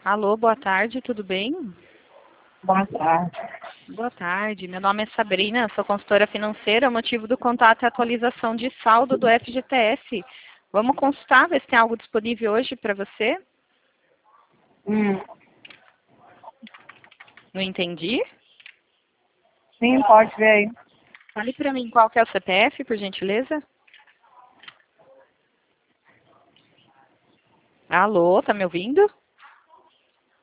Alô, boa tarde, tudo bem? Boa tarde. Boa tarde, meu nome é Sabrina, sou consultora financeira. O motivo do contato é a atualização de saldo do FGTS. Vamos consultar, ver se tem algo disponível hoje para você? Não entendi? Sim, pode ver aí. Fale para mim qual que é o CPF, por gentileza. Alô, tá me ouvindo?